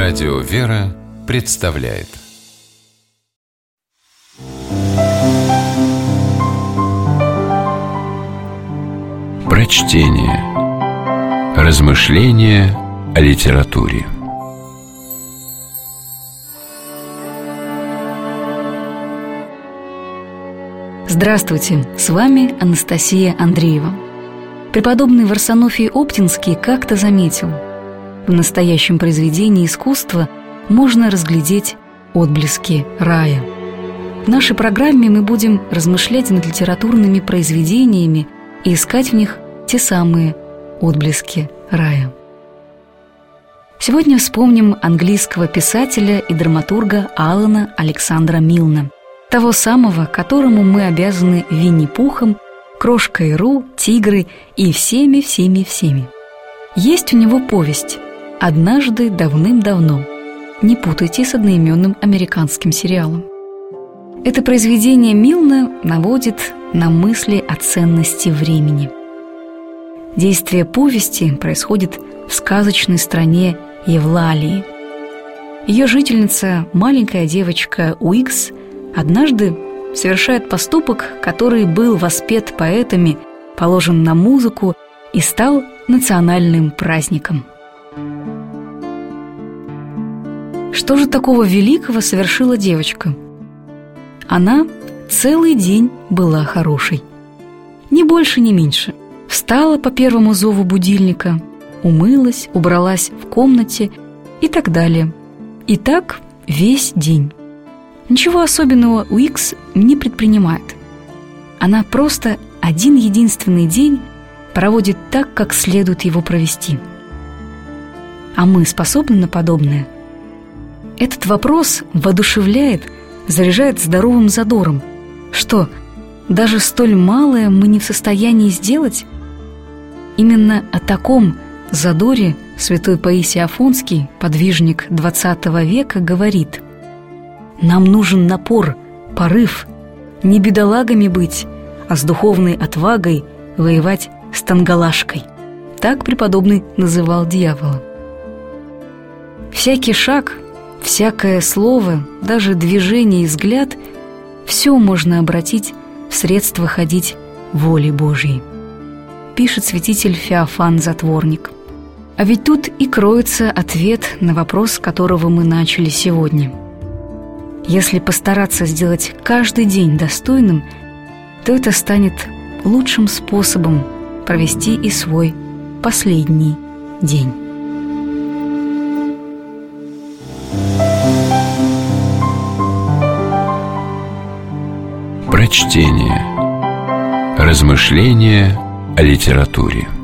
Радио «Вера» представляет Прочтение. Размышления о литературе. Здравствуйте, с вами Анастасия Андреева. Преподобный Варсонофий Оптинский как-то заметил: в настоящем произведении искусства можно разглядеть отблески рая. В нашей программе мы будем размышлять над литературными произведениями и искать в них те самые отблески рая. Сегодня вспомним английского писателя и драматурга Алана Александра Милна, того самого, которому мы обязаны Винни-Пухом, Крошкой Ру, Тигрой и всеми. Есть у него повесть «Однажды давным-давно». Не путайте с одноименным американским сериалом. Это произведение Милна наводит на мысли о ценности времени. Действие повести происходит в сказочной стране Евлалии. Ее жительница, маленькая девочка Уикс, однажды совершает поступок, который был воспет поэтами, положен на музыку и стал национальным праздником. Что же такого великого совершила девочка? Она целый день была хорошей. Ни больше, ни меньше. Встала по первому зову будильника, умылась, убралась в комнате и так далее. И так весь день. Ничего особенного Уикс не предпринимает. Она просто один единственный день проводит так, как следует его провести. А мы способны на подобное? Этот вопрос воодушевляет, заряжает здоровым задором. Что, даже столь малое мы не в состоянии сделать? Именно о таком задоре святой Паисий Афонский, подвижник XX века, говорит: «Нам нужен напор, порыв, не бедолагами быть, а с духовной отвагой воевать с тангалашкой». Так преподобный называл дьявола. Всякий шаг, всякое слово, даже движение и взгляд — все можно обратить в средство ходить волей Божьей, пишет святитель Феофан Затворник. А ведь тут и кроется ответ на вопрос, с которого мы начали сегодня. Если постараться сделать каждый день достойным, то это станет лучшим способом провести и свой последний день. Прочтение. Размышления о литературе.